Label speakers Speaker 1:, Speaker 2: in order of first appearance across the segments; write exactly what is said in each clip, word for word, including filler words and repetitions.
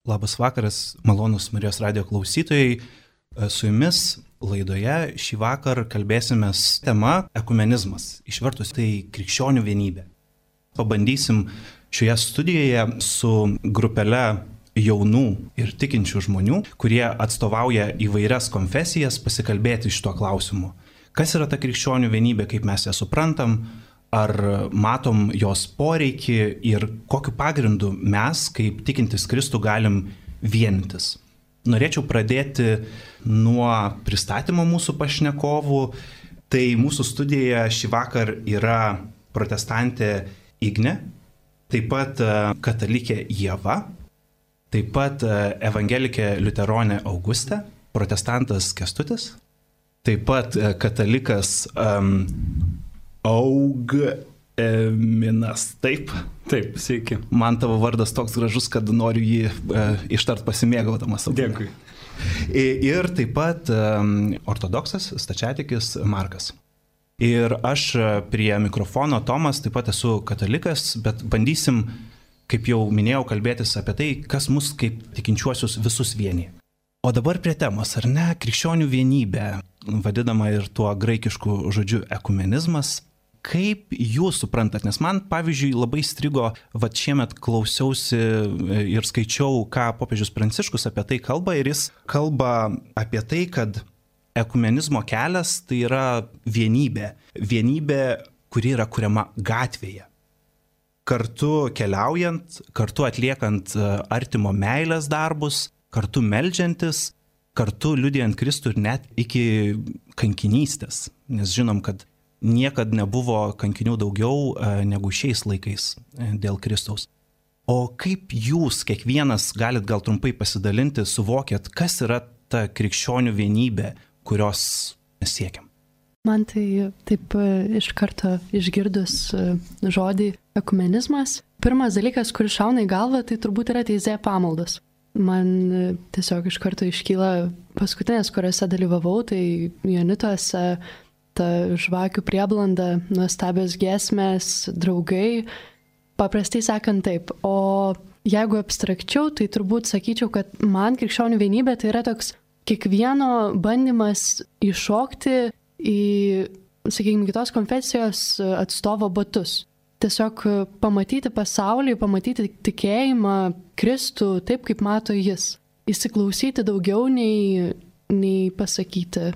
Speaker 1: Labas vakaras, malonus Marijos radijo klausytojai. Su jumis laidoje šį vakar kalbėsime tema ekumenizmas, išvertus tai krikščionių vienybė. Pabandysim šioje studijoje su grupele jaunų ir tikinčių žmonių, kurie atstovauja įvairias konfesijas, pasikalbėti šituo klausimu. Kas yra ta krikščionių vienybė, kaip mes ją suprantam, ar matom jos poreikį ir kokiu pagrindu mes, kaip tikintis Kristų, galim vienytis. Norėčiau pradėti nuo pristatymo mūsų pašnekovų. Tai mūsų studijoje šį vakar yra protestantė Ignė, taip pat katalikė Ieva, taip pat evangelikė liuteronė Augustė, protestantas Kęstutis, taip pat katalikas um, Augminas, taip?
Speaker 2: Taip, sveiki.
Speaker 1: Man tavo vardas toks gražus, kad noriu jį e, ištart pasimėgaudamas.
Speaker 2: Dėkui.
Speaker 1: Ir taip pat e, ortodoksas, stačiatikis Markas. Ir aš prie mikrofono Tomas, taip pat esu katalikas, bet bandysim, kaip jau minėjau, kalbėtis apie tai, kas mus kaip tikinčiuosius visus vienyje. O dabar prie temos, ar ne, krikščionių vienybė, vadinama ir tuo graikišku žodžiu ekumenizmas. Kaip jūs suprantat, nes man, pavyzdžiui, labai strigo, va šiemet klausiausi ir skaičiau, ką popiežius Pranciškus apie tai kalba, ir jis kalba apie tai, kad ekumenizmo kelias tai yra vienybė. Vienybė, kuri yra kuriama gatvėje. Kartu keliaujant, kartu atliekant artimo meilės darbus, kartu meldžiantis, kartu liudijant Kristų ir net iki kankinystės. Nes žinom, kad niekad nebuvo kankinių daugiau negu šiais laikais dėl Kristaus. O kaip jūs, kiekvienas, galit gal trumpai pasidalinti, suvokėt, kas yra ta krikščionių vienybė, kurios mes siekiam?
Speaker 3: Man tai taip iš karto išgirdus žodį ekumenizmas, pirmas dalykas, kuris šauna į galvą, tai turbūt yra teizė pamaldos. Man tiesiog iš karto iškyla paskutinės, kuriuose dalyvavau, tai Jonituose, ta žvakių prieblanda, nuostabios giesmės, draugai, paprastai sakant taip. O jeigu abstrakčiau, tai turbūt sakyčiau, kad man krikščionių vienybė tai yra toks kiekvieno bandymas įšokti į, sakykime, kitos konfesijos atstovo batus. Tiesiog pamatyti pasaulį, pamatyti tikėjimą, Kristų taip, kaip mato jis. Įsiklausyti daugiau nei, nei pasakyti.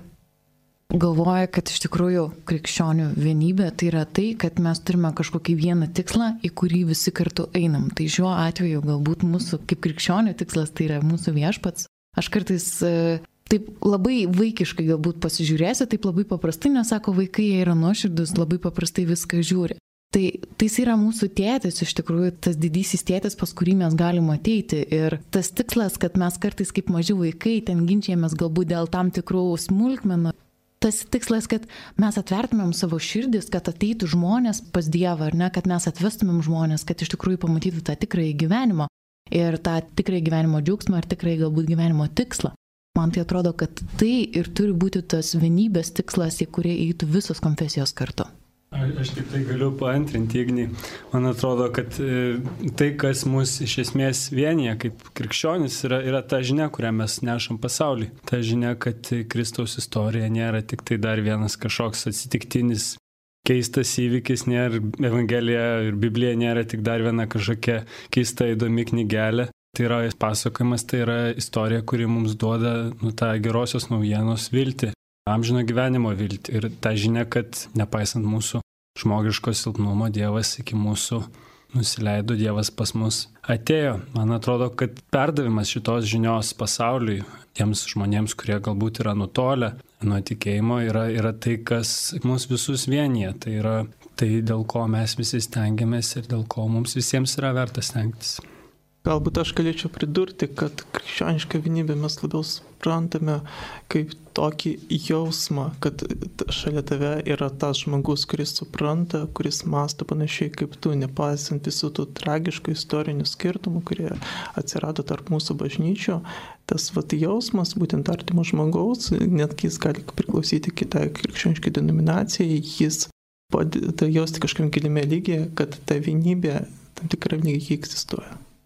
Speaker 4: Galvoja, kad iš tikrųjų krikščionių vienybė tai yra tai, kad mes turime kažkokį vieną tikslą, į kurį visi kartu einam. Tai šiuo atveju galbūt mūsų kaip krikščionių tikslas tai yra mūsų viešpats. Aš kartais taip labai vaikiškai galbūt pasižiūrėsiu, taip labai paprastai, nes sako, vaikai jie yra nuoširdus, labai paprastai viską žiūri. Tai tai yra mūsų tėtis, iš tikrųjų, tas didysis tėtis, pas kurį mes galim ateiti. Ir tas tikslas, kad mes kartais kaip maži vaikai ten ginčiamės galbūt dėl tam tikrų smulkmenų. Tas tikslas, kad mes atvertumėm savo širdis, kad ateitų žmonės pas Dievą, ar ne, kad mes atvestumėm žmonės, kad iš tikrųjų pamatytų tą tikrąjį gyvenimą ir tą tikrąjį gyvenimo džiaugsmą ir tikrąjį galbūt gyvenimo tikslą. Man tai atrodo, kad tai ir turi būti tas vienybės tikslas, į kurį eitų visos konfesijos kartu.
Speaker 2: Aš tik tai galiu paantrinti, Ignį. Man atrodo, kad tai, kas mus iš esmės vienyje kaip krikščionis, yra, yra ta žinia, kurią mes nešam pasaulį. Ta žinia, kad Kristaus istorija nėra tik tai dar vienas kažkoks atsitiktinis keistas įvykis, nėra Evangelija ir Biblija nėra tik dar viena kažkokia keista įdomi knygelė. Tai yra pasakojimas, tai yra istorija, kuri mums duoda nu, tą gerosios naujienos viltį. Amžino gyvenimo viltį ir tą žinią, kad nepaisant mūsų žmogiško silpnumo, Dievas iki mūsų nusileido, Dievas pas mus atėjo. Man atrodo, kad perdavimas šitos žinios pasauliui, tiems žmonėms, kurie galbūt yra nutolę nuo tikėjimo, yra, yra tai, kas mus visus vienyje. Tai yra tai, dėl ko mes visi stengiamės ir dėl ko mums visiems yra verta stengtis.
Speaker 5: Galbūt aš galėčiau pridurti, kad krikščionišką vienybę mes labiau suprantame kaip tokį jausmą, kad šalia tave yra tas žmogus, kuris supranta, kuris mąsto panašiai kaip tu, nepaisant visų tų tragiškų istorinių skirtumų, kurie atsirado tarp mūsų bažnyčių. Tas vat jausmas, būtent artimo žmogaus, netgi jis gali priklausyti kitai krikščioniškai denominacijai, jis padeda jausti kažkam gilime lygyje, kad ta vienybė tam tikrą lygyje egzistuoja.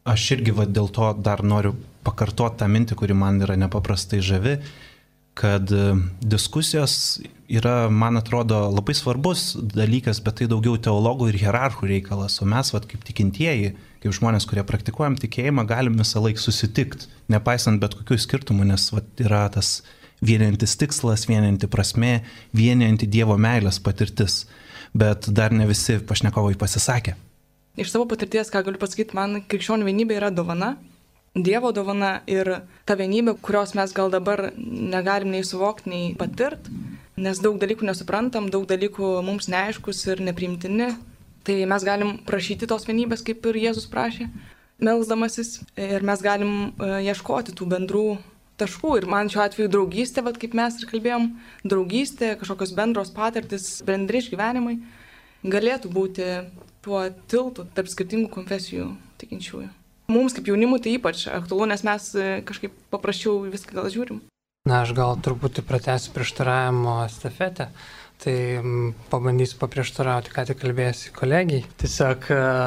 Speaker 1: aš irgi va, dėl to dar noriu pakartoti tą mintį, kuri man yra nepaprastai žavi, kad diskusijos yra, man atrodo, labai svarbus dalykas, bet tai daugiau teologų ir hierarchų reikalas, o mes, vat, kaip tikintieji, kaip žmonės, kurie praktikuojam tikėjimą, galim visą laiką susitikti, nepaisant bet kokių skirtumų, nes vat, yra tas vieniantis tikslas, vienianti prasmė, vienianti Dievo meilės patirtis, bet dar ne visi pašnekovai pasisakė.
Speaker 6: Iš savo patirties, ką galiu pasakyti, man krikščionių vienybė yra dovana, Dievo dovana ir ta vienybė, kurios mes gal dabar negalim nei suvokti, nei patirt, nes daug dalykų nesuprantam, daug dalykų mums neaiškus ir nepriimtini, tai mes galim prašyti tos vienybės, kaip ir Jėzus prašė, melsdamasis, ir mes galim ieškoti tų bendrų taškų. Ir man šiuo atveju draugystė, vat, kaip mes ir kalbėjom, draugystė, kažkokios bendros patirtis, bendri išgyvenimai galėtų būti tuo tiltu tarp skirtingų konfesijų tikinčiųjų. Mums kaip jaunimui tai ypač aktualu, nes mes kažkaip paprasčiau viską gal žiūrim.
Speaker 7: Na, aš gal truputį pratęsiu prieštaravimo estafetę, tai pabandysiu paprieštarauti, ką tik kalbėjusi kolegijai. Tiesiog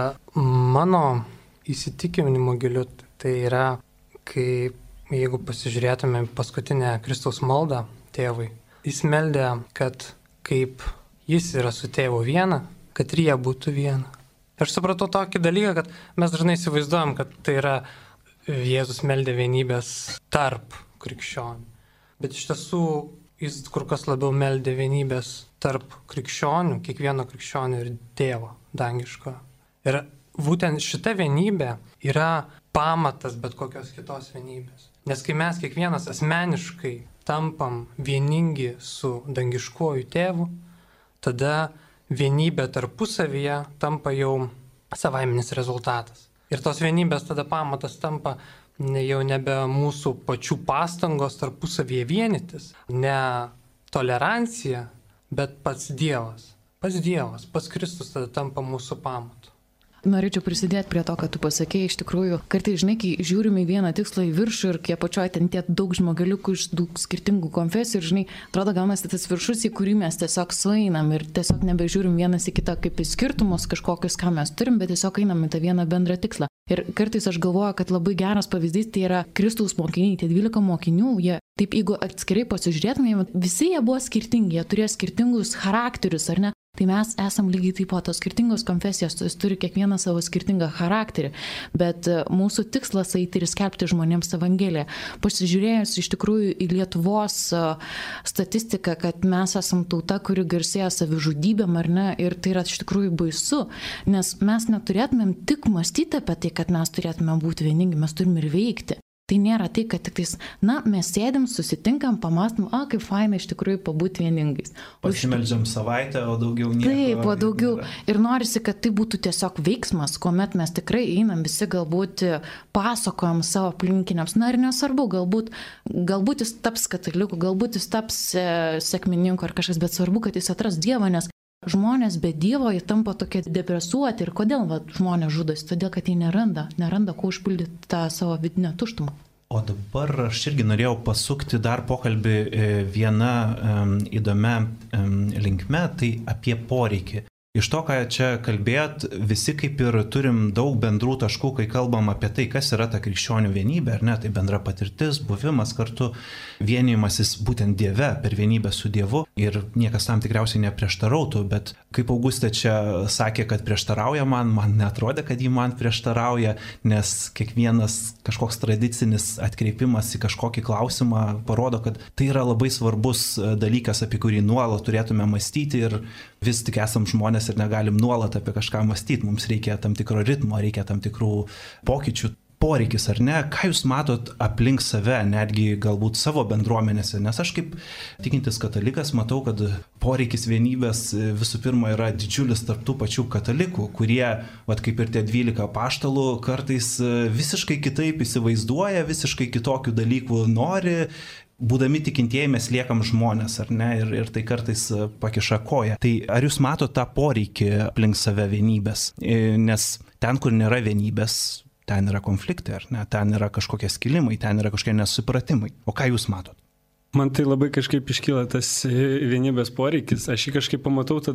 Speaker 7: mano įsitikinimu giliu tai yra, kai jeigu pasižiūrėtume paskutinę Kristaus maldą tėvui, jis meldė, kad kaip jis yra su tėvu viena, kad ir jie būtų viena. Aš supratau tokį dalyką, kad mes dažnai įsivaizduojam, kad tai yra Jėzus meldė vienybės tarp krikščionių. Bet iš tiesų jis kur kas labiau meldė vienybės tarp krikščionių, kiekvieno krikščionių ir tėvo dangiško. Ir būtent šita vienybė yra pamatas bet kokios kitos vienybės. Nes kai mes kiekvienas asmeniškai tampam vieningi su dangiškuoju tėvu, tada vienybė tarpusavyje tampa jau savaiminis rezultatas. Ir tos vienybės tada pamatas tampa jau nebe mūsų pačių pastangos tarpusavyje vienytis, ne tolerancija, bet pats Dievas. Pats Dievas, pats Kristus tada tampa mūsų pamatu.
Speaker 4: Norėčiau prisidėti prie to, kad tu pasakėjai, iš tikrųjų, kartais, žinai, kai žiūrime į vieną tikslą į viršų ir kai apačioje ten tie daug žmogeliukų iš daug skirtingų konfesijų ir, žinai, atrodo, gaunasi tas viršus, į kurį mes tiesiog sueinam ir tiesiog nebežiūrim vienas į kitą kaip į skirtumus kažkokius, ką mes turim, bet tiesiog einam į tą vieną bendrą tikslą. Ir kartais aš galvoju, kad labai geras pavyzdys tai yra Kristaus mokiniai, tie dvylika mokinių, jie taip, jeigu atskirai pasižiūrėtume, visi jie buvo skirtingi, jie turėjo skirtingus charakterius, ar ne? Tai mes esam lygiai taip pat tos skirtingos konfesijos, jis turi kiekvieną savo skirtingą charakterį, bet mūsų tikslas eiti ir skelbti žmonėms Evangeliją. Pasižiūrėjus iš tikrųjų į Lietuvos statistiką, kad mes esam tauta, kuri garsėja savižudybėm, ar ne, ir tai yra iš tikrųjų baisu, nes mes neturėtumėm tik mąstyti apie tai, kad mes turėtumėm būti vieningi, mes turim ir veikti. Tai nėra tai, kad tik tais, na, mes sėdim, susitinkam, pamąstam, a, kaip faina iš tikrųjų pabūti vieningais.
Speaker 1: Pasimeldžiam savaitę, o daugiau nieko.
Speaker 4: Taip, o daugiau. Ir norisi, kad tai būtų tiesiog veiksmas, kuomet mes tikrai einam visi galbūt pasakojam savo aplinkiniams. Na ir nesvarbu, galbūt, galbūt jis taps kataliku, galbūt jis taps e, sekmininku ar kažkas, bet svarbu, kad jis atras Dievą, nes žmonės be Dievo jie tampa tokie depresuoti. Ir kodėl va, žmonės žudosi? Todėl, kad jie neranda, neranda, kuo užpildyti tą savo vidinę tuštumą.
Speaker 1: O dabar aš irgi norėjau pasukti dar pokalbį vieną um, įdomią um, linkme, tai apie poreikį. Iš to, ką čia kalbėjot, visi kaip ir turim daug bendrų taškų, kai kalbam apie tai, kas yra ta krikščionių vienybė, ar ne, tai bendra patirtis, buvimas kartu, vienijimasis būtent Dieve, per vienybę su Dievu ir niekas tam tikriausiai neprieštarautų, bet kaip Augustė čia sakė, kad prieštarauja man, man netrodė, kad jį man prieštarauja, nes kiekvienas kažkoks tradicinis atkreipimas į kažkokį klausimą parodo, kad tai yra labai svarbus dalykas, apie kurį nuolat turėtume mąstyti ir vis tik esam žmonės ir negalim nuolat apie kažką mąstyti, mums reikia tam tikro ritmo, reikia tam tikrų pokyčių. Poreikis ar ne, ką jūs matot aplink save, netgi galbūt savo bendruomenėse, nes aš kaip tikintis katalikas matau, kad poreikis vienybės visų pirma yra didžiulis tarp tų pačių katalikų, kurie, vat kaip ir tie dvylika apaštalų, kartais visiškai kitaip įsivaizduoja, visiškai kitokių dalykų nori. Būdami tikintieji mes liekam žmonės, ar ne, ir, ir tai kartais pakiša koją. Tai ar jūs matote tą poreikį aplink save vienybės? Nes ten, kur nėra vienybės, ten yra konfliktai, ar ne, ten yra kažkokie skilimai, ten yra kažkokie nesupratimai. O ką jūs matot?
Speaker 2: Man tai labai kažkaip iškyla tas vienybės poreikis. Aš jį kažkaip pamatau tada, kai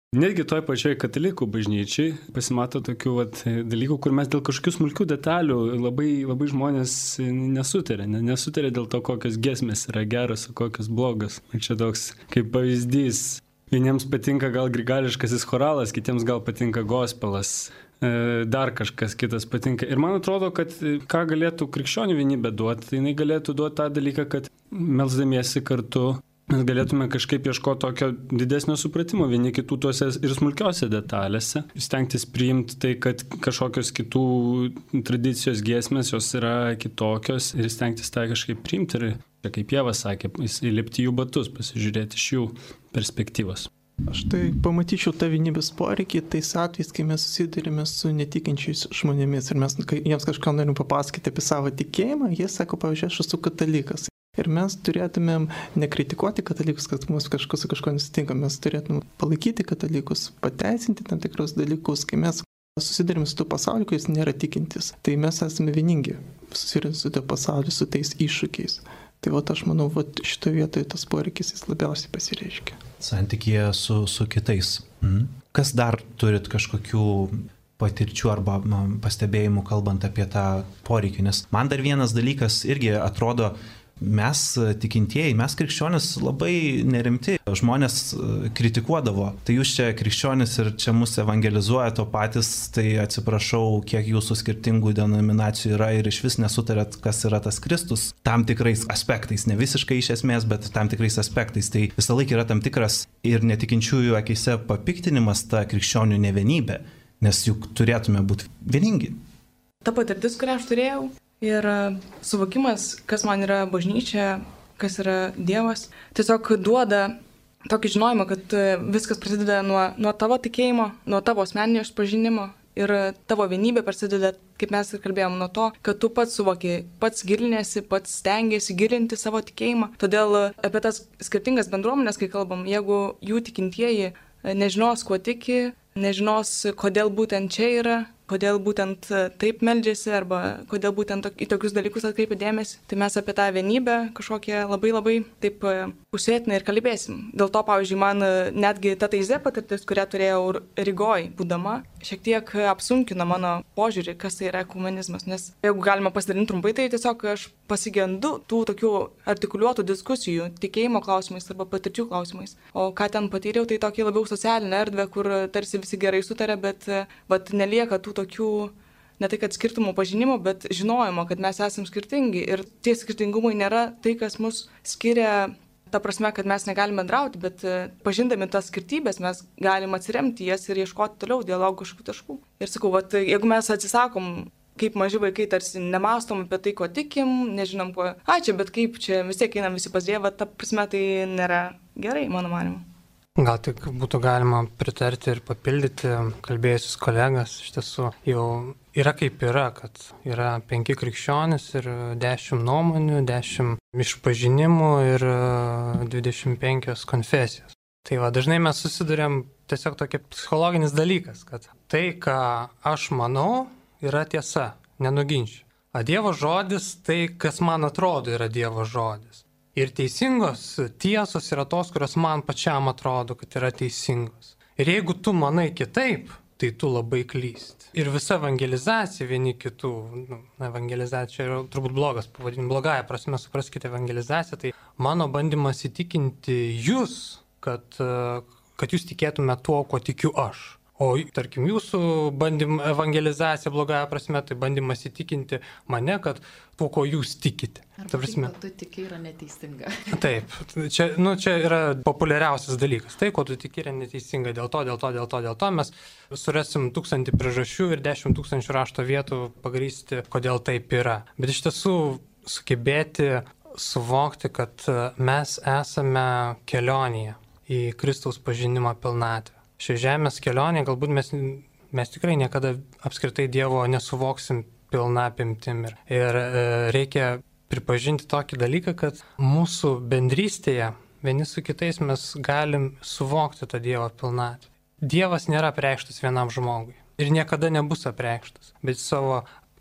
Speaker 2: Netgi toj pačioj katalikų bažnyčiai pasimato tokių vat, dalykų, kur mes dėl kažkokių smulkių detalių labai, labai žmonės nesutarė. Ne, nesutarė dėl to, kokios giesmės yra geros, o kokios blogas. Čia toks kaip pavyzdys. Vieniems patinka gal grigališkasis choralas, kitiems gal patinka gospelas, dar kažkas kitas patinka. Ir man atrodo, kad ką galėtų krikščionių vienybė duoti, tai jinai galėtų duoti tą dalyką, kad melsdamiesi kartu mes galėtume kažkaip ieškoti tokio didesnio supratimo vieni kitų tuose ir smulkiose detalėse. Stengtis priimti tai, kad kažkokios kitų tradicijos giesmės jos yra kitokios ir stengtis tą kažkaip priimti ir, kaip Ieva sakė, įlipti jų batus, pasižiūrėti iš jų perspektyvos.
Speaker 5: Aš tai pamatyčiau tą vienybės poreikį tais atvejais, kai mes susidurime su netikinčiais žmonėmis ir mes jiems kažką norim papasakoti apie savo tikėjimą, jie sako, pavyzdžiui, aš esu katalikas. Ir mes turėtumėm nekritikuoti katalikus, kad mums kažkas su kažko nesitinka, mes turėtumėm palaikyti katalikus, pateisinti tam tikrus dalykus, kai mes susidurime su tuo pasauliu, kuris nėra tikintis. Tai mes esame vieningi, susidurime su tuo pasauliu, su tais iššūkiais. Tai vat aš manau, vat šitoje vietoje tas poreikis jis labiausiai pasireiškia.
Speaker 1: Santykyje su, su kitais. Mhm. Kas dar turit kažkokių patirčių arba pastebėjimų kalbant apie tą poreikį? Nes man dar vienas dalykas irgi atrodo, mes tikintieji, mes krikščionis labai nerimti. Žmonės kritikuodavo. Tai jūs čia krikščionis ir čia mus evangelizuojate, o patys, tai atsiprašau, kiek jūsų skirtingų denominacijų yra ir iš vis nesutarėt, kas yra tas Kristus. Tam tikrais aspektais, ne visiškai iš esmės, bet tam tikrais aspektais. Tai visą laiką yra tam tikras ir netikinčiųjų akise papiktinimas ta krikščionių nevienybė, nes juk turėtume būti vieningi.
Speaker 6: Ta patirtis, kurią aš turėjau, ir suvokimas, kas man yra bažnyčia, kas yra Dievas, tiesiog duoda tokį žinojimą, kad viskas prasideda nuo, nuo tavo tikėjimo, nuo tavo asmeninio išpažinimo ir tavo vienybė prasideda, kaip mes ir kalbėjom, nuo to, kad tu pats suvoki, pats gilinėsi, pats stengiasi gilinti savo tikėjimą. Todėl apie tas skirtingas bendruomenės, kai kalbam, jeigu jų tikintieji nežinos, kuo tiki, nežinos, kodėl būtent čia yra, kodėl būtent taip meldžiasi arba kodėl būtent į tokius dalykus atkreipia dėmesį, tai mes apie tą vienybę kažkokią labai labai taip pusėtinai ir kalbėsim. Dėl to, pavyzdžiui, man netgi ta taizė patirtis, kurią turėjau Rygoj būdama, šiek tiek apsunkino mano požiūrį, kas tai yra ekumenizmas, nes jeigu galima pasidalinti trumpai, tai tiesiog aš pasigendu tų tokių artikuliuotų diskusijų tikėjimo klausimais arba patirčių klausimais. O ką ten patyriau, tai tokį labiau socialinę erdvę, kur tarsi visi gerai sutarė, bet vat, nelieka tų tokių, ne tai kad skirtumų pažinimo, bet žinojimo, kad mes esame skirtingi ir tie skirtingumai nėra tai, kas mus skiria, ta prasme, kad mes negalime bendrauti, bet pažindami tas skirtybės mes galime atsiremti jas ir ieškoti toliau dialogų kažkokių taškų. Ir sakau, vat, jeigu mes atsisakom, kaip maži vaikai, tarsi nemastom apie tai, ko tikim, nežinom, ko, a čia, bet kaip čia, vis tiek einam visi pas Dievą, ta prasme tai nėra gerai, mano manimu.
Speaker 7: Gal tik būtų galima pritarti ir papildyti kalbėjusius kolegas. Iš tiesų jau yra kaip yra, kad yra penki krikščionys ir dešimt nuomonių, dešimt išpažinimų ir dvidešimt penkios konfesijos. Tai va, dažnai mes susidurėm tiesiog tokia psichologinis dalykas, kad tai, ką aš manau, yra tiesa, nenuginčiu. O Dievo žodis, tai, kas man atrodo, yra Dievo žodis. Ir teisingos tiesos yra tos, kurios man pačiam atrodo, kad yra teisingos. Ir jeigu tu manai kitaip, tai tu labai klysti. Ir visa evangelizacija vieni kitų, nu, evangelizacija yra turbūt blogas pavadinimas, blogąja prasme supraskite evangelizaciją, tai mano bandymas įtikinti jūs, kad, kad jūs tikėtume tuo, ko tikiu aš. O, tarkim, jūsų bandym evangelizacija blogąja prasme, tai bandymas įtikinti mane, kad tuo, ko jūs tikite.
Speaker 4: Ar
Speaker 7: ta prasme,
Speaker 4: tai, ko tu tiki, yra neteisinga.
Speaker 7: Taip, čia, nu, čia yra populiariausias dalykas. Tai, ko tu tiki, yra neteisinga. Dėl to, dėl to, dėl to, dėl to mes surasim tūkstantį priežasčių ir dešimt tūkstančių rašto vietų pagrįsti, kodėl taip yra. Bet iš tiesų sugebėti suvokti, kad mes esame kelionėje į Kristaus pažinimo pilnatvę. Šią žemės kelionę galbūt mes, mes tikrai niekada apskritai Dievo nesuvoksim pilna apimtim. Ir, ir e, reikia pripažinti tokį dalyką, kad mūsų bendrystėje vieni su kitais mes galim suvokti tą Dievo pilnatvę. Dievas nėra apreikštas vienam žmogui ir niekada nebus apreikštas, bet savo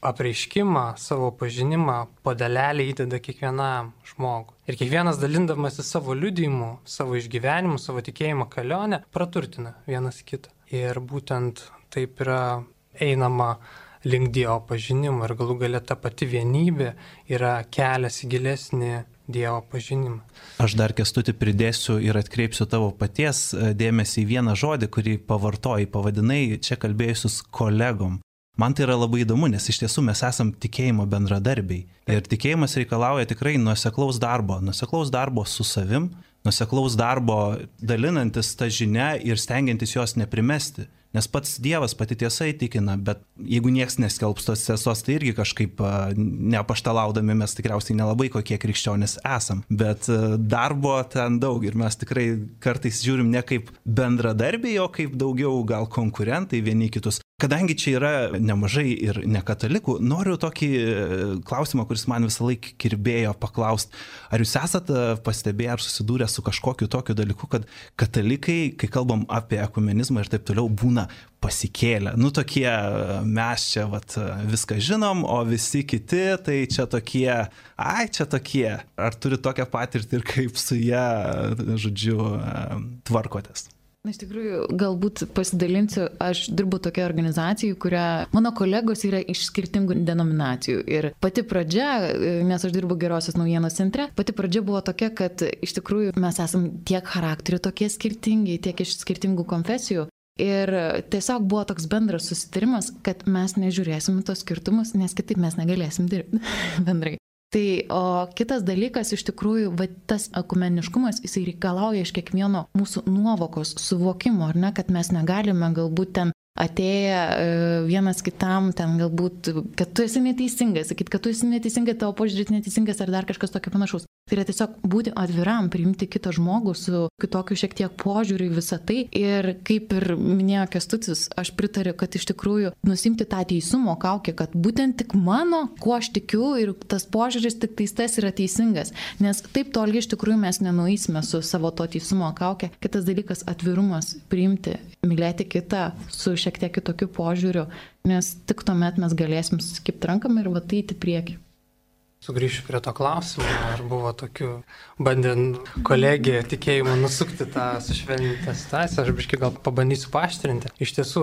Speaker 7: apreiškimą, savo pažinimą po dalelį įdeda kiekvienam žmogui. Ir kiekvienas dalindamasi savo liudijimu, savo išgyvenimu, savo tikėjimo kelionę, praturtina vienas kitą. Ir būtent taip yra einama link Dievo pažinimo ir galų galia ta pati vienybė yra kelias į gilesnį Dievo pažinimą.
Speaker 1: Aš dar, Kęstuti, pridėsiu ir atkreipsiu tavo paties dėmesį į vieną žodį, kurį pavartojai, pavadinai čia kalbėjusius kolegom. Man tai yra labai įdomu, nes iš tiesų mes esam tikėjimo bendradarbiai. Ir tikėjimas reikalauja tikrai nuoseklaus darbo, nuoseklaus darbo su savim, nuoseklaus darbo dalinantis tą žinią ir stengiantis jos neprimesti. Nes pats Dievas, pati tiesa įtikina, bet jeigu nieks neskelbs tos tiesos, tai irgi kažkaip neapaštalaudami mes tikriausiai nelabai kokie krikščionys esam. Bet darbo ten daug ir mes tikrai kartais žiūrim ne kaip bendradarbiai, o kaip daugiau gal konkurentai vieni kitus. Kadangi čia yra nemažai ir nekatalikų, noriu tokį klausimą, kuris man visą laiką kirbėjo paklausti. Ar jūs esate pastebėję ar susidūrę su kažkokiu tokiu dalyku, kad katalikai, kai kalbam apie ekumenizmą ir taip toliau, būna pasikėlę. Nu tokie, mes čia vat, viską žinom, o visi kiti, tai čia tokie, ai čia tokie. Ar turi tokią patirtį ir kaip su ją, žodžiu, tvarkotės?
Speaker 4: Na, iš tikrųjų, galbūt pasidalinsiu, aš dirbu tokia organizacija, kuria mano kolegos yra iš skirtingų denominacijų. Ir pati pradžia, nes aš dirbu Gerosios naujienos centre, pati pradžia buvo tokia, kad iš tikrųjų mes esam tiek charakterių tokie skirtingi, tiek iš skirtingų konfesijų. Ir tiesiog buvo toks bendras susitarimas, kad mes nežiūrėsim tos skirtumus, nes kitaip mes negalėsim dirbti bendrai. Tai, o kitas dalykas, iš tikrųjų, va, tas ekumeniškumas, jisai reikalauja iš kiekvieno mūsų nuovokos suvokimo, ar ne, kad mes negalime galbūt ten atėję vienas kitam, ten galbūt, kad tu esi neteisingas, sakyt, kad tu esi neteisingas, tavo požiūris neteisingas ar dar kažkas tokio panašaus. Tai yra tiesiog būti atviram, priimti kitą žmogų su kitokiu šiek tiek požiūriu į visą tai. Ir kaip ir minėjo Kęstutis, aš pritariu, kad iš tikrųjų nusimti tą teisumo kaukę, kad būtent tik mano, kuo aš tikiu ir tas požiūris tik tais tas yra teisingas. Nes taip toli iš tikrųjų mes nenueisime su savo to teisumo kaukę. Kitas dalykas - atvirumas, priimti, mylėti kitą su šiek tiek kitokiu požiūriu, nes tik tuomet mes galėsim susikibti rankam ir vatyti priekį.
Speaker 7: Sugrįšiu prie to klausimo, ar buvo tokių, bandė kolegija tikėjimo nusukti tą sušvelnintą situaciją, aš biškai gal pabandysiu paaštrinti. Iš tiesų,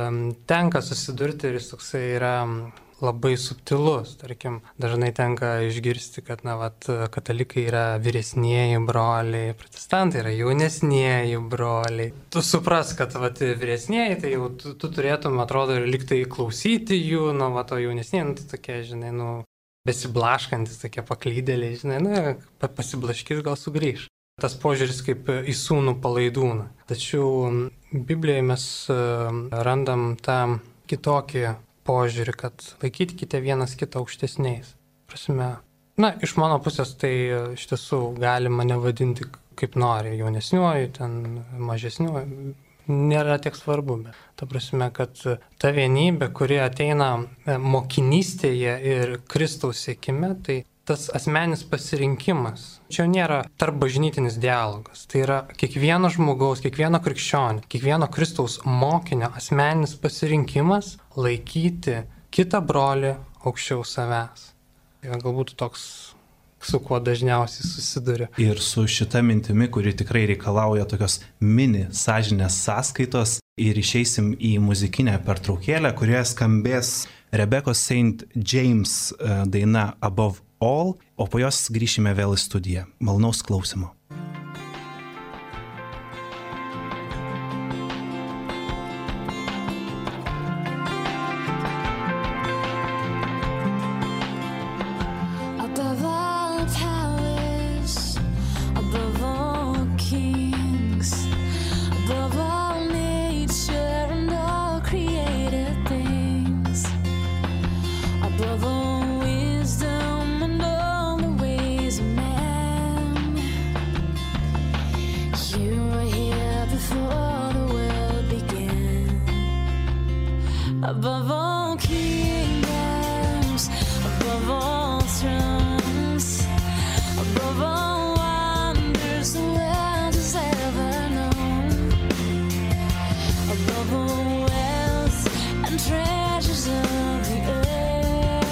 Speaker 7: tenka susidurti ir jis toksai yra labai subtilus. Tarkim, dažnai tenka išgirsti, kad na, vat, katalikai yra vyresnieji broliai, protestantai yra jaunesnieji broliai. Tu supras, kad vat, vyresnieji, tai jau tu, tu turėtum, atrodo, ir liktai klausyti jų, nu, va, to jaunesnieji, nu, tai tokie, žinai, nu, besiblaškantis, tokie paklydėliai, žinai, nu, pasiblaškis gal sugrįž. Tas požiūris kaip į sūnų palaidūną. Tačiau Biblijoje mes randam tą kitokį požiūrį, kad laikykite vienas kitą aukštesniais. Prasme, na, iš mano pusės tai iš tiesų galima nevadinti kaip nori, jaunesniuoju, ten mažesniuoju. Nėra tiek svarbu, bet ta prasme, kad ta vienybė, kuri ateina mokinystėje ir Kristaus siekime, tai tas asmenis pasirinkimas. Čia nėra tarp bažnytinis dialogas, tai yra kiekvieno žmogaus, kiekvieno krikščionio, kiekvieno Kristaus mokinio asmeninis pasirinkimas laikyti kitą brolį aukščiau savęs. Tai galbūt toks, su kuo dažniausiai susiduria.
Speaker 1: Ir su šita mintimi, kuri tikrai reikalauja tokios mini sąžinės sąskaitos, ir išeisim į muzikinę pertraukėlę, kurioje skambės Rebekos Saint James daina Above All, o po jos grįšime vėl į studiją. Malonaus klausimo.
Speaker 8: Above all kingdoms, above all thrones, above all wonders the world has ever known, above all wealth and treasures of the earth.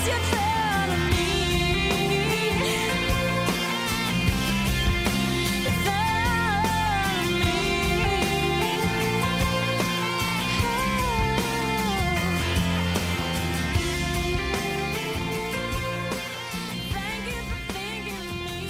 Speaker 8: you follow me. Follow me. Thank you for thinking of me.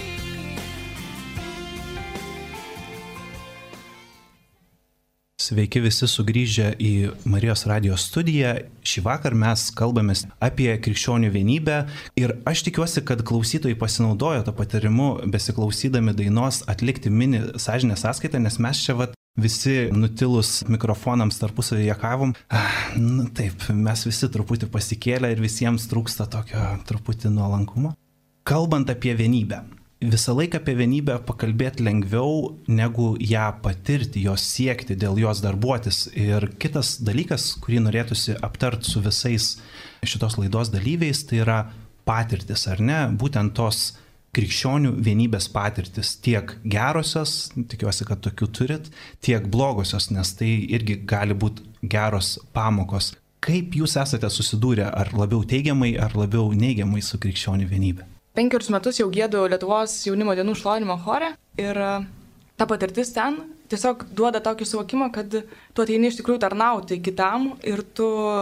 Speaker 1: Sveiki visi sugrįžę į Marijos radijos studiją. Šį vakar mes kalbamės apie krikščionių vienybę ir aš tikiuosi, kad klausytojai pasinaudojo to patarimu besiklausydami dainos atlikti mini sąžinės sąskaitą, nes mes čia vat visi nutilus mikrofonams tarpusavį jakavom. Ah, nu, taip, mes visi truputį pasikėlę ir visiems trūksta tokio truputį nuolankumo. Kalbant apie vienybę. Visą laiką apie vienybę pakalbėti lengviau, negu ją patirti, jos siekti, dėl jos darbuotis. Ir kitas dalykas, kurį norėtųsi aptart su visais šitos laidos dalyviais, tai yra patirtis, ar ne? Būtent tos krikščionių vienybės patirtis. Tiek gerosios, tikiuosi, kad tokių turit, tiek blogosios, nes tai irgi gali būti geros pamokos. Kaip jūs esate susidūrę, ar labiau teigiamai, ar labiau neigiamai su krikščionių vienybė?
Speaker 6: Penkerius metus jau gėdu Lietuvos jaunimo dienų šlovinimo chore ir e, ta patirtis ten tiesiog duoda tokį suvokimą, kad tu ateini iš tikrųjų tarnauti kitam ir tu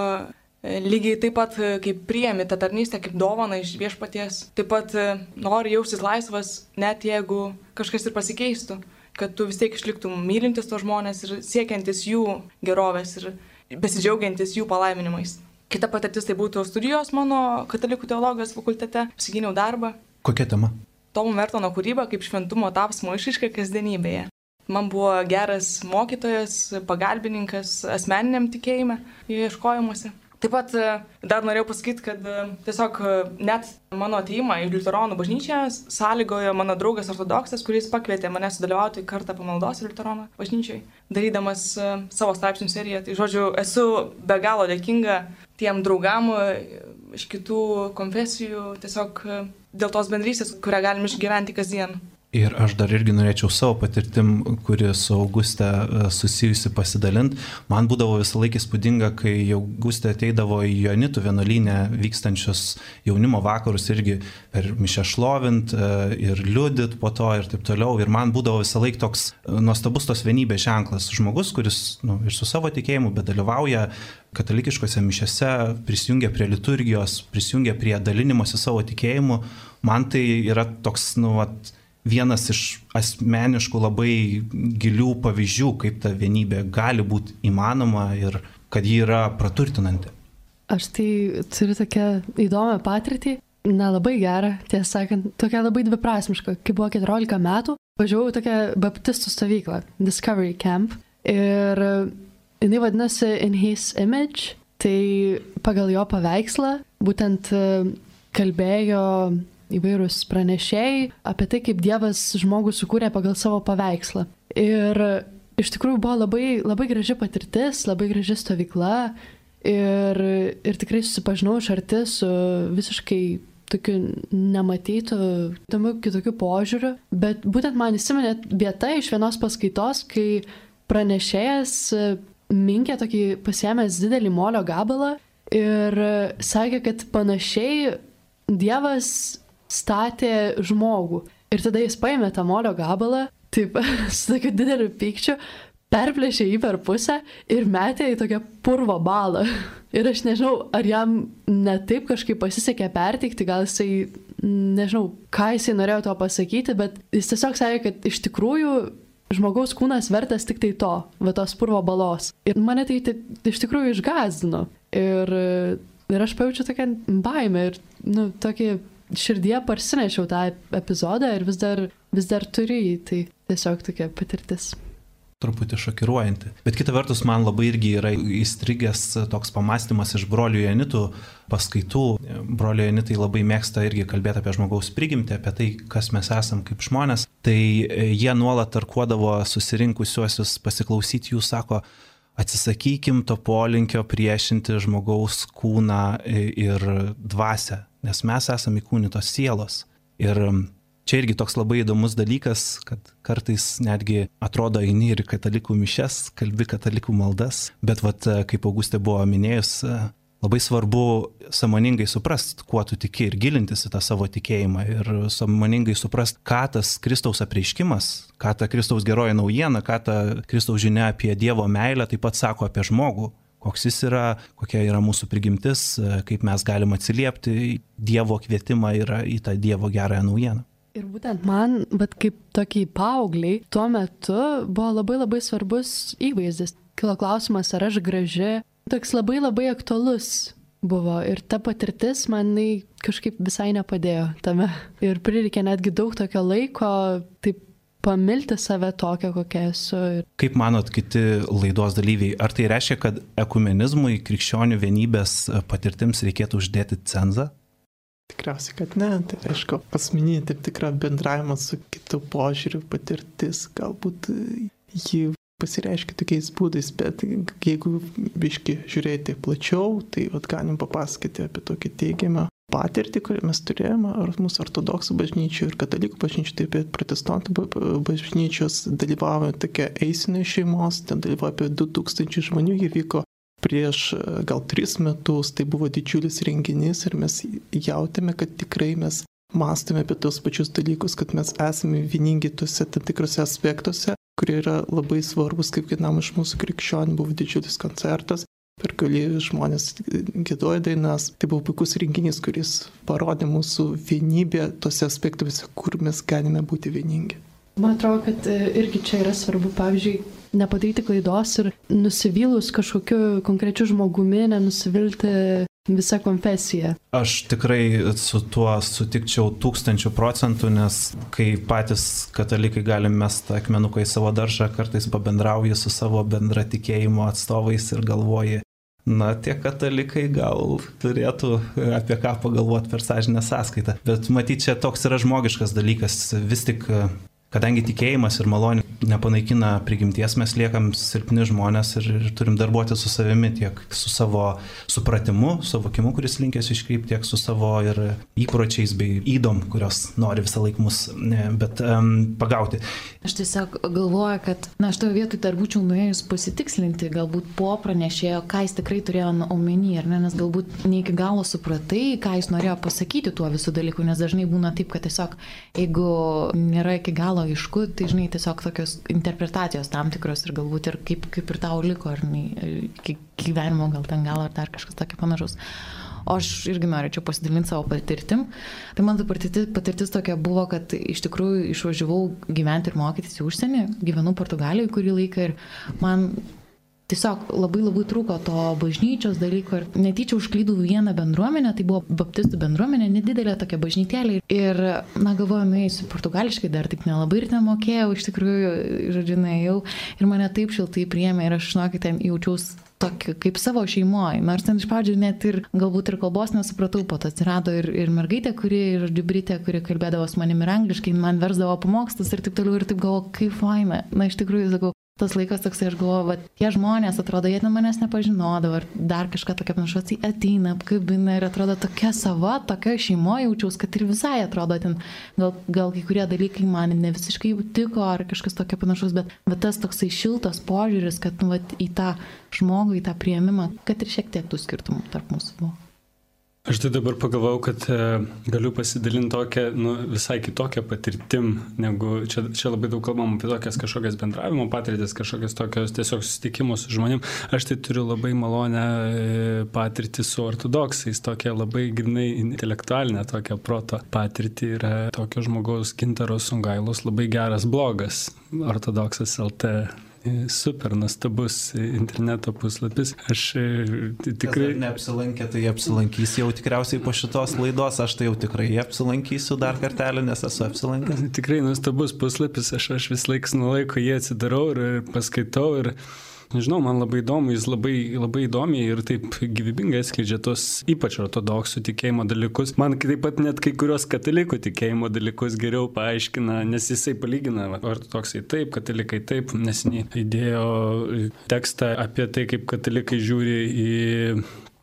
Speaker 6: e, lygiai taip pat e, kaip priemi tą tarnystę kaip dovaną iš viešpaties, taip pat e, nori jaustis laisvas, net jeigu kažkas ir pasikeistų, kad tu vis tiek išliktum mylintis tos žmonės ir siekiantis jų gerovės ir besidžiaugiantis jų palaiminimais. Kita patirtis tai būtų studijos mano katalikų teologijos fakultete, apsigyniau darbą.
Speaker 1: Kokia tema?
Speaker 6: Tomo Mertono kūryba kaip šventumo tapsmo išraiška kasdienybėje. Man buvo geras mokytojas, pagalbininkas asmeniniam tikėjime, ieškojimuose. Taip pat dar norėjau pasakyti, kad tiesiog net mano ateimą į Liuteronų bažnyčią sąlygojo mano draugas ortodoksas, kuris pakvietė mane sudalyvauti kartą pamaldos Liuteronų bažnyčiai, darydamas savo straipsnių seriją. Tai žodžiu, esu be galo dėkinga tiem draugam iš kitų konfesijų, tiesiog dėl tos bendrystės, kurią galim išgyventi kasdien.
Speaker 1: Ir aš dar irgi norėčiau savo patirtim, kuri su Auguste susijusi pasidalinti. Man būdavo visą laikį įspūdinga, kai Auguste ateidavo į Joanitų vienuolynę vykstančius jaunimo vakarus irgi per mišią šlovint ir liudit po to ir taip toliau. Ir man būdavo visą laikį toks nuostabus tos vienybės ženklas. Žmogus, kuris nu, ir su savo tikėjimu, bet dalyvauja katalikiškose mišiose, prisijungia prie liturgijos, prisijungia prie dalinimosi savo tikėjimu. Man tai yra toks, nu, vat, vienas iš asmeniškų labai gilių pavyzdžių, kaip ta vienybė gali būti įmanoma ir kad ji yra praturtinanti.
Speaker 3: Aš tai turiu tokią įdomią patirtį, nelabai gerą, tiesą sakant, tokia labai dviprasmiška. Kai buvo keturiolika metų, važiavau į tokią baptistų stovyklą, Discovery Camp, ir jinai vadinasi In His Image, tai pagal jo paveikslą būtent kalbėjo įvairūs pranešėjai apie tai, kaip Dievas žmogų sukūrė pagal savo paveikslą. Ir iš tikrųjų buvo labai, labai graži patirtis, labai graži stovykla ir, ir tikrai susipažinau iš arti su visiškai tokiu nematytu, įdomiu kitokiu požiūriu. Bet būtent man įsiminė vieta iš vienos paskaitos, kai pranešėjas minkė tokį pasiėmęs didelį molio gabalą ir sakė, kad panašiai Dievas statė žmogų. Ir tada jis paėmė tą molio gabalą, taip, su tokiu dideliu pykčiu, perplėšė jį per pusę ir metė į tokią purvo balą. Ir aš nežinau, ar jam ne taip kažkaip pasisekė perteikti, gal jisai, nežinau, ką jisai norėjo to pasakyti, bet jis tiesiog sakė, kad iš tikrųjų žmogaus kūnas vertas tik tai to, va tos purvo balos. Ir mane tai, tai iš tikrųjų išgąsdino. Ir, ir aš pajaučiu tokią baimę ir, nu, tokį širdie parsinešiau tą epizodą ir vis dar, vis dar turiu jį, tai tiesiog tokia patirtis.
Speaker 1: Truputį šokiruojanti. Bet kita vertus, man labai irgi yra įstrigęs toks pamastymas iš brolių Joanitų paskaitų. Brolių Joanitai labai mėgsta irgi kalbėti apie žmogaus prigimtį, apie tai, kas mes esam kaip žmonės. Tai jie nuolat tarkuodavo susirinkusiuosius pasiklausyti jų, sako, atsisakykim to polinkio priešinti žmogaus kūną ir dvasią, nes mes esame įkūnytos sielos. Ir čia irgi toks labai įdomus dalykas, kad kartais netgi atrodo eini ir katalikų mišes, kalbi katalikų maldas, bet vat, kaip Augustė buvo minėjus, labai svarbu sąmoningai suprast, kuo tu tiki ir gilintis į tą savo tikėjimą ir sąmoningai suprast, ką tas Kristaus apreiškimas, ką ta Kristaus geroji naujiena, ką ta Kristaus žinia apie Dievo meilę taip pat sako apie žmogų, koks jis yra, kokia yra mūsų prigimtis, kaip mes galim atsiliepti Dievo kvietimą ir į tą Dievo gerąją naujieną.
Speaker 3: Ir būtent man, bet kaip tokiai paaugliai, tuo metu buvo labai labai svarbus įvaizdis. Kilo klausimas, ar aš graži. Toks labai labai aktualus buvo ir ta patirtis man kažkaip visai nepadėjo tame. Ir prireikė netgi daug tokio laiko, taip pamilti save tokią, kokia esu.
Speaker 1: Kaip manot kiti laidos dalyviai, ar tai reiškia, kad ekumenizmui, krikščionių vienybės patirtims reikėtų uždėti cenzą?
Speaker 5: Tikriausiai, kad ne, tai aišku, asmeninė taip tikra bendravimas su kitų požiūrių patirtis, galbūt jį pasireiškia tokiais būdais, bet jeigu biški žiūrėti plačiau, tai vat, galim papasakoti apie tokį teigiamą patirtį, kurią mes turėjome, ar mūsų ortodoksų bažnyčių ir katalikų bažnyčių, taip pat protestantų bažnyčios dalyvavo tokia eisinė šeimos, ten dalyvavo apie du tūkstančiai žmonių, jie vyko prieš gal tris metus, tai buvo didžiulis renginys ir mes jautėme, kad tikrai mes mąstome apie tos pačius dalykus, kad mes esame vieningi tuose tam tikrose aspektuose, kurie yra labai svarbus, kaip vienam iš mūsų krikščionių buvo didžiulis koncertas, per kurį žmonės giedojo dainas. Tai buvo puikus renginys, kuris parodė mūsų vienybę tose aspektuose, kur mes galime būti vieningi.
Speaker 3: Man atrodo, kad irgi čia yra svarbu, pavyzdžiui, nepadaryti klaidos ir nusivylus kažkokiu konkrečiu žmogumi, nenusivilti visą konfesiją.
Speaker 1: Aš tikrai su tuo sutikčiau tūkstančių procentų, nes kai patys katalikai galim mest akmenuką į savo daržą, kartais pabendrauji su savo bendra tikėjimo atstovais ir galvoji, na, tie katalikai gal turėtų apie ką pagalvoti per sąžinę sąskaitą. Bet matyt, čia toks yra žmogiškas dalykas, vis tik kadangi tikėjimas ir malonė nepanaikina prigimties, mes liekam silpni žmonės ir, ir turim darbuoti su savimi, tiek su savo supratimu, suvokimu, kuris linkęs iškreipti, tiek su savo ir įpročiais bei ydom, kurios nori visą laiką mus ne, bet, um, pagauti.
Speaker 4: Aš tiesiog galvoju, kad, na, aš toje vietoje dar būčiau nuėjus pasitikslinti, galbūt po pranešėjo, ką jis tikrai turėjo omeny, ar ne, nes galbūt ne iki galo supratai, ką jis norėjo pasakyti tuo visų dalykų, nes dažnai būna taip, kad tiesiog, jeigu nėra iki galo aišku, tai žinai, tiesiog tokios interpretacijos tam tikros ir galbūt ir kaip, kaip ir tau liko, ar ne, gyvenimo gal ten gal ar dar kažkas tokio panašaus. O aš irgi norėčiau pasidalinti savo patirtim. Tai man ta patirtis, patirtis tokia buvo, kad iš tikrųjų išvažiavau gyventi ir mokytis į užsienį, gyvenau Portugalijoje kurį laiką ir man tiesiog labai labai trūko to bažnyčios dalyko ir netyčia užklydau vieną bendruomenę, tai buvo baptistų bendruomenė, nedidelė tokia bažnytėlė. Ir, na, galvoju, nuėjusiu portugališkai, dar taip nelabai ir ten mokėjau, iš tikrųjų, žodžiu, nuėjau ir mane taip šiltai priėmė ir aš, žinokit, ten jaučiaus tokį kaip savo šeimoje. Nors ten iš pradžių net ir galbūt ir kalbos nesupratau, po to atsirado ir, ir mergaitė, kuri, ir dibritė, kuri kalbėdavo su manim ir angliškai, man versdavo pamokslus ir taip toliau ir taip galvoju, kaip faina. Na, iš tikrųjų, sakau, tas laikas toksai, aš galvoju, va, tie žmonės, atrodo, jie ten manęs nepažinodavo, ar dar kažką tokia panašaus, tai ateina, apkabina ir atrodo tokia sava, tokia šeimo jaučiaus, kad ir visai atrodo ten, gal, gal kai kurie dalykai man ne visiškai tiko, ar kažkas tokia panašaus, bet, bet tas toksai šiltas požiūris, kad nu, va, į tą žmogų, į tą priėmimą, kad ir šiek tiek tų skirtumų tarp mūsų buvo.
Speaker 2: Aš tai dabar pagalvojau, kad e, galiu pasidalinti tokią, nu, visai kitokią patirtim, negu čia, čia labai daug kalbam apie tokias kažkokias bendravimo patirtis, kažkokias tokios tiesiog susitikimus su žmonėm. Aš tai turiu labai malonę e, patirtį su ortodoksais, tokią labai grinai intelektualinę tokią proto patirtį. Yra tokio žmogaus Gintaro Songailos labai geras blogas, ortodoksas L T. Super nuostabus interneto puslapis. Aš tikrai...
Speaker 1: Kas neapsilankė, tai apsilankys jau tikriausiai po šitos laidos. Aš tai jau tikrai apsilankysiu dar kartelį, nes esu apsilankęs.
Speaker 2: Tikrai nuostabus puslapis. Aš, aš vis laiks nuo laiko jį atsidarau ir paskaitau ir nežinau, man labai įdomu, jis labai, labai įdomiai ir taip gyvybingai atskleidžia tos ypač ortodoksų tikėjimo dalykus. Man taip pat net kai kurios katalikų tikėjimo dalykus geriau paaiškina, nes jisai palygina, ortodoksai taip, katalikai taip, neseniai įdėjo tekstą apie tai, kaip katalikai žiūri į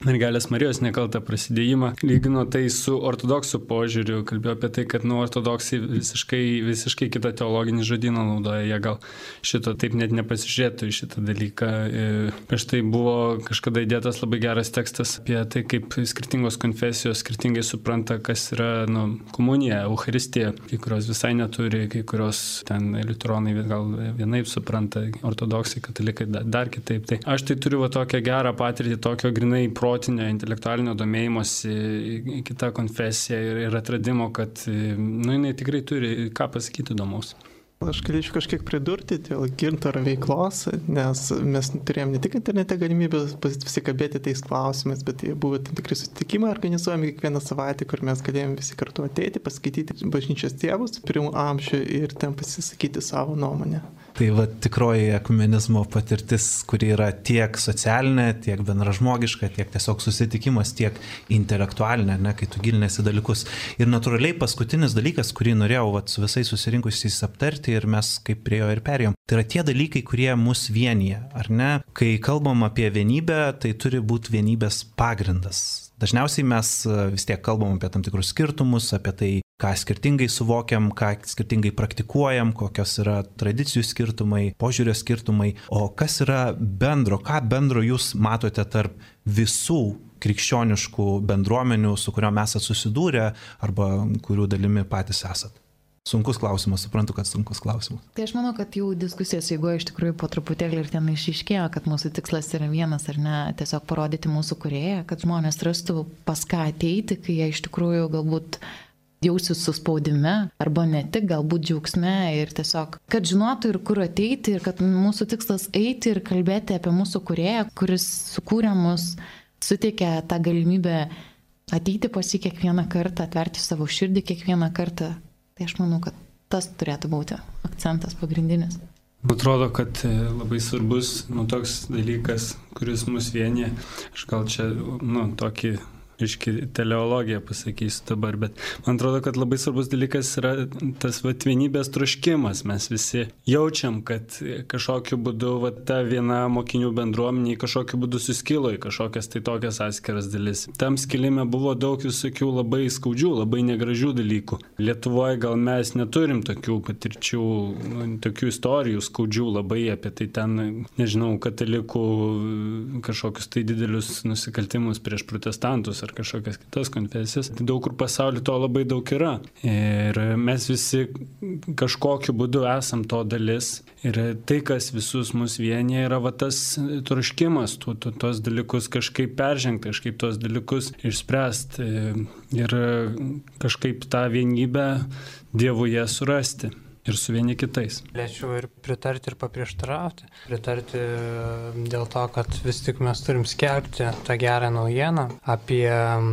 Speaker 2: mergelės Marijos nekaltą prasidėjimą, lygino tai su ortodoksų požiūriu, kalbėjo apie tai, kad nu, ortodoksai visiškai, visiškai kitą teologinį žodyną naudoja, jie gal šito taip net nepasižiūrėtų į šitą dalyką. Prieš tai buvo kažkada įdėtas labai geras tekstas apie tai, kaip skirtingos konfesijos skirtingai supranta, kas yra nu, komunija, Eucharistija, kai kurios visai neturi, kai kurios ten liuteronai gal vienaip supranta, ortodoksai, katalikai dar kitaip. Tai aš tai turiu va, tokią gerą patirtį, tokio grinai protinio, intelektualinio domėjimosi į kitą konfesiją ir, ir atradimo, kad nu, jinai tikrai turi ką pasakyti įdomaus.
Speaker 5: Aš galėčiau kažkiek pridurti dėl Gintaro veiklos, nes mes turėjom ne tik internete galimybę pasikalbėti tais klausimais, bet buvo tam tikri susitikimai organizuojami kiekvieną savaitę, kur mes galėjome visi kartu ateiti, paskaityti bažnyčios tėvus pirmų amžių ir ten pasisakyti savo nuomonę.
Speaker 1: Tai va tikroji ekumenizmo patirtis, kuri yra tiek socialinė, tiek bendražmogiška, tiek tiesiog susitikimas, tiek intelektualinė, ne, kai tu gilinėsi dalykus. Ir natūraliai paskutinis dalykas, kurį norėjau va, su visais susirinkusiais aptarti ir mes kaip prie jo ir perėjom, tai yra tie dalykai, kurie mus vienyje, ar ne? Kai kalbam apie vienybę, tai turi būti vienybės pagrindas. Dažniausiai mes vis tiek kalbam apie tam tikrus skirtumus, apie tai, ką skirtingai suvokiam, ką skirtingai praktikuojam, kokios yra tradicijų skirtumai, požiūrio skirtumai, o kas yra bendro, ką bendro jūs matote tarp visų krikščioniškų bendruomenių, su kuriuo mes esate susidūrę arba kurių dalimi patys esat. Sunkus klausimas, suprantu, kad sunkus klausimas.
Speaker 4: Tai aš manau, kad jau diskusijos, jeigu iš tikrųjų po truputėlį ir ten išryškėjo, kad mūsų tikslas yra vienas ar ne, tiesiog parodyti mūsų kūrėją, kad žmonės rastų pas ką ateiti, kai jie iš tikrųjų galbūt jausis suspaudime, arba ne tik, galbūt džiaugsme ir tiesiog, kad žinotų ir kur ateiti ir kad mūsų tikslas eiti ir kalbėti apie mūsų kūrėją, kuris sukūrė mus, suteikė tą galimybę ateiti pas jį kiekvieną kartą, atverti savo širdį kiekvieną kartą. Tai aš manau, kad tas turėtų būti akcentas pagrindinis.
Speaker 2: Man atrodo, kad labai svarbus nu, toks dalykas, kuris mus vienyje. Aš gal čia nu, tokį iški teleologiją pasakysiu dabar, bet man atrodo, kad labai svarbus dalykas yra tas vat, vienybės troškimas. Mes visi jaučiam, kad kažkokiu būdu vat, ta viena mokinių bendruomenė kažkokiu būdu suskilo į kažkokias tai tokias atskiras dalis. Tam skilime buvo daug visokių labai skaudžių, labai negražių dalykų. Lietuvoje gal mes neturim tokių patirčių, nu, tokių istorijų skaudžių labai apie tai ten, nežinau, katalikų kažkokius tai didelius nusikaltimus prieš protestantus ar kažkokias kitas konfesijas. Daug kur pasaulyje to labai daug yra. Ir mes visi kažkokiu būdu esam to dalis. Ir tai, kas visus mus vienyje, yra va tas troškimas, tu, tu, tos dalykus kažkaip peržengti, kažkaip tos dalykus išspręsti ir kažkaip tą vienybę Dievuje surasti. Ir su vieni kitais.
Speaker 7: Galėčiau ir pritarti, ir paprieštarauti. Pritarti dėl to, kad vis tik mes turim skelbti tą gerą naujieną apie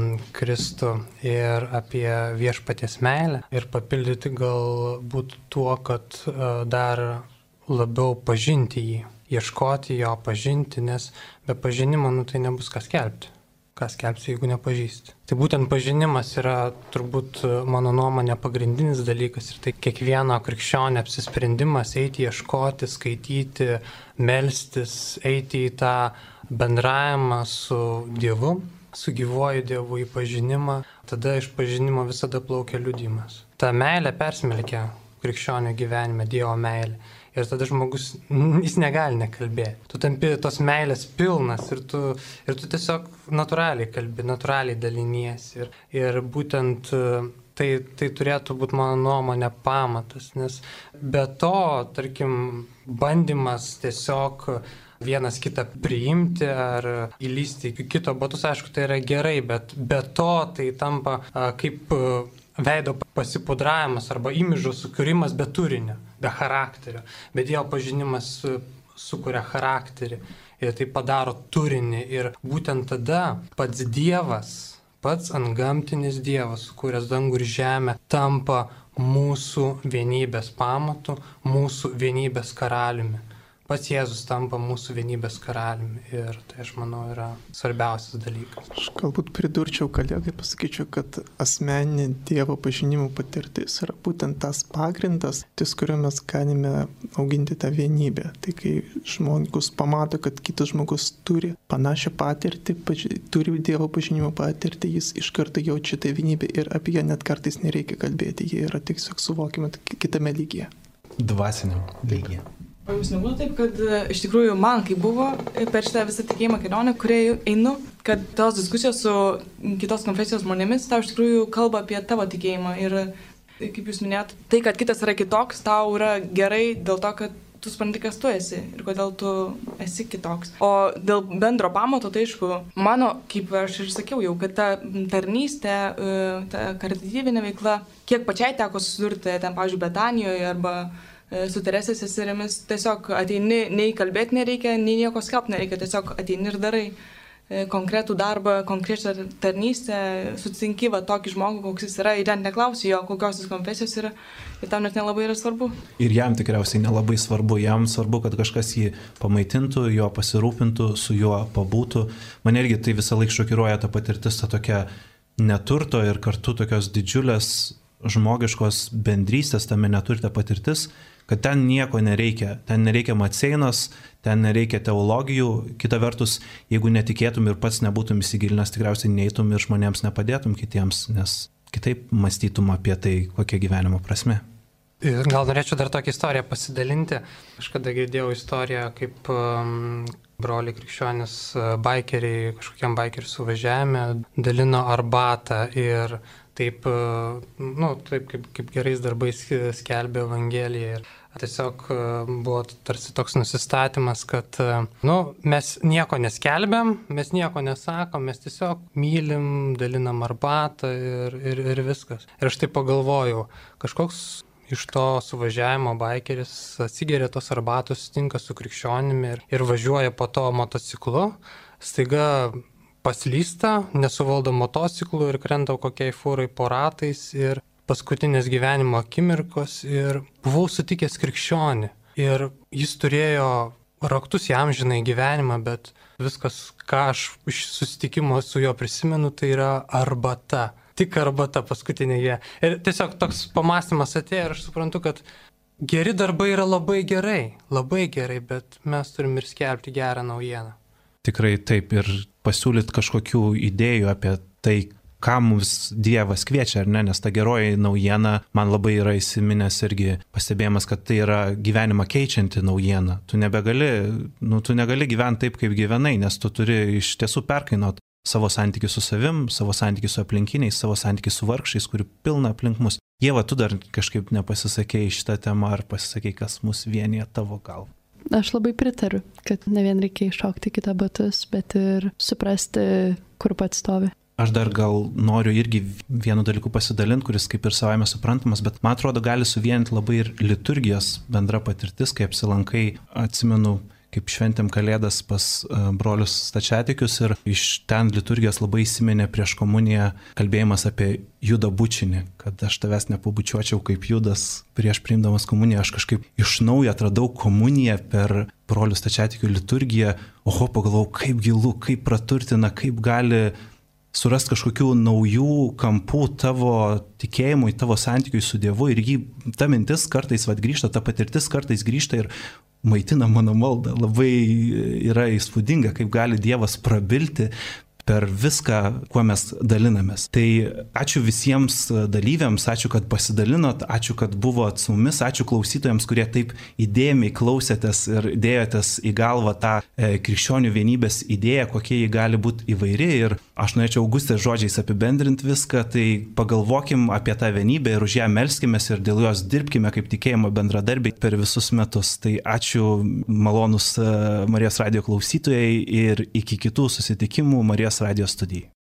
Speaker 7: Kristų ir apie viešpaties meilę. Ir papildyti galbūt tuo, kad dar labiau pažinti jį, ieškoti jo, pažinti, nes be pažinimo nu, tai nebus ką skelbti. Ką skelbsi, jeigu nepažįsti. Tai būtent pažinimas yra turbūt mano nuomonė pagrindinis dalykas ir tai kiekvieno krikščionio apsisprendimas eiti, ieškoti, skaityti, melstis, eiti į tą bendravimą su Dievu, su gyvuoju Dievu į pažinimą, tada iš pažinimo visada plaukia liudijimas. Ta meilė persmelkia krikščionio gyvenime, Dievo meilė. Ir tada žmogus, jis negali nekalbėti. Tu tampi tos meilės pilnas ir tu, ir tu tiesiog natūraliai kalbi, natūraliai daliniesi. Ir, ir būtent tai, tai turėtų būti mano nuomonė pamatas, nes be to, tarkim, bandymas tiesiog vienas kitą priimti ar įlysti į kito batus, aišku, tai yra gerai, bet be to tai tampa a, kaip veido pasipudravimas arba imidžo sukūrimas be turinio, be charakterio. Bet Dievo pažinimas sukuria charakterį ir tai padaro turinį. Ir būtent tada pats Dievas, pats antgamtinis Dievas, sukūręs dangų ir žemę, tampa mūsų vienybės pamatu, mūsų vienybės karaliumi. pats Jėzus tampa mūsų vienybės karaliumi ir tai, aš manau, yra svarbiausias dalykas.
Speaker 5: Aš galbūt pridurčiau kolegai, pasakyčiau, kad asmeninė Dievo pažinimo patirtis yra būtent tas pagrindas, ties kuriuo mes galime auginti tą vienybę. Tai kai žmogus pamato, kad kitas žmogus turi panašią patirtį, paži- turi Dievo pažinimo patirtį, jis iš karto jaučia tą vienybę ir apie ją net kartais nereikia kalbėti, jie yra tiesiog suvokiami kitame lygyje.
Speaker 1: Dvasiniam lygyje.
Speaker 6: O jūs nebūtų taip, kad e, iš tikrųjų man, kai buvo e, per šitą visą tikėjimą kelionę, kurią einu, kad tos diskusijos su kitos konfesijos žmonėmis tau iš tikrųjų kalba apie tavo tikėjimą. Ir e, kaip jūs minėjot, tai, kad kitas yra kitoks, tau yra gerai dėl to, kad tu supranti, kas tu esi ir kodėl tu esi kitoks. O dėl bendro pamato, tai aišku, mano, kaip aš ir sakiau jau, kad ta tarnystė, e, ta karitatyvinė veikla, kiek pačiai teko susidurti ten, pavyzdžiui, Betanijoje arba su Teresės seserimis, tiesiog ateini, nei kalbėti nereikia, nei nieko skelbti nereikia, tiesiog ateini ir darai konkretų darbą, konkrečią tarnystę, sutinki va tokį žmogų, koks jis yra, ir ten neklausi jo, kokios jis konfesijos yra, ir tam net nelabai yra svarbu.
Speaker 1: Ir jam tikriausiai nelabai svarbu, jam svarbu, kad kažkas jį pamaitintų, jo pasirūpintų, su juo pabūtų. Man irgi tai visą laiką šokiruoja ta patirtis, ta tokia neturto ir kartu tokios didžiulės žmogiškos bendrystės tame neturite patirtis, kad ten nieko nereikia, ten nereikia maceinos, ten nereikia teologijų, kita vertus, jeigu netikėtum ir pats nebūtum įsigilinęs, tikriausiai neįtum ir žmonėms nepadėtum kitiems, nes kitaip mąstytum apie tai, kokia gyvenimo prasme.
Speaker 7: Ir gal norėčiau dar tokią istoriją pasidalinti. Kažkada girdėjau istoriją, kaip um, broliai krikščionis uh, baikeriai, kažkokiam baikerių suvažiavime dalino arbatą ir taip, uh, nu, taip kaip, kaip gerais darbais skelbė Evangeliją. Ir tiesiog uh, buvo tarsi toks nusistatymas, kad uh, nu, mes nieko neskelbėm, mes nieko nesakom, mes tiesiog mylim, dalinam arbatą ir, ir, ir viskas. Ir aš taip pagalvojau, kažkoks iš to suvažiavimo baikeris atsigeria tos arbatos, sutinka su krikščionimi ir, ir važiuoja po to motociklu, staiga paslysta, nesuvaldo motociklų ir krenta kokiai fūrai po ratais ir paskutinės gyvenimo akimirkos ir buvau sutikęs krikščionį. Ir jis turėjo raktus į amžinai gyvenimą, bet viskas, ką aš iš susitikimo su juo prisimenu, tai yra arbata. Tik arbata paskutinėje. Ir tiesiog toks pamastymas atėjo ir aš suprantu, kad geri darbai yra labai gerai, labai gerai, bet mes turim ir skelbti gerą naujieną.
Speaker 1: Tikrai taip ir pasiūlyti kažkokių idėjų apie tai, ką mums Dievas kviečia, ar ne, nes ta geroji naujiena man labai yra įsiminęs irgi pastebėjimas, kad tai yra gyvenimą keičianti naujiena. Tu nebegali, nu, tu negali gyventi taip, kaip gyvenai, nes tu turi iš tiesų perkainuoti savo santykių su savim, savo santykių su aplinkiniais, savo santykių su vargšais, kurių pilna aplink mus. Ieva, tu dar kažkaip nepasisakėjai šitą temą, ar pasisakėjai, kas mus vienyje tavo galva?
Speaker 3: Aš labai pritariu, kad ne vien reikia iššokti kitą batus, bet ir suprasti, kur pats stovi.
Speaker 1: Aš dar gal noriu irgi vienu dalyku pasidalinti, kuris kaip ir savaime suprantamas, bet man atrodo gali suvienyti labai ir liturgijos bendra patirtis, kai apsilankai, atsimenu, kaip šventėm Kalėdas pas brolius stačiatikius ir iš ten liturgijos labai įsiminė prieš komuniją kalbėjimas apie Judą bučinį, kad aš tavęs nepabučiuočiau kaip Judas prieš priimdamas komuniją, aš kažkaip iš naujo atradau komuniją per brolių stačiatikių liturgiją, oho, pagalvojau, kaip gilu, kaip praturtina, kaip gali surasti kažkokių naujų kampų tavo tikėjimui, tavo santykiui su Dievu ir jį, ta mintis kartais vat, grįžta, ta patirtis kartais grįžta ir maitina mano maldą. Labai yra įspūdinga, kaip gali Dievas prabilti per viską, kuo mes dalinamės. Tai ačiū visiems dalyviams, ačiū, kad pasidalinot, ačiū, kad buvot su mumis, ačiū klausytojams, kurie taip įdėmiai klausėtės ir dėjotės į galvą tą e, krikščionių vienybės idėją, kokie jį gali būti įvairi. Ir aš norėčiau Augustės žodžiais apibendrinti viską, tai pagalvokim apie tą vienybę ir už ją melskimės ir dėl jos dirbkime kaip tikėjimo bendradarbiai per visus metus. Tai ačiū malonus Marijos radijo klausytojai ir iki kitų susitikimų Marijos radijo studijai.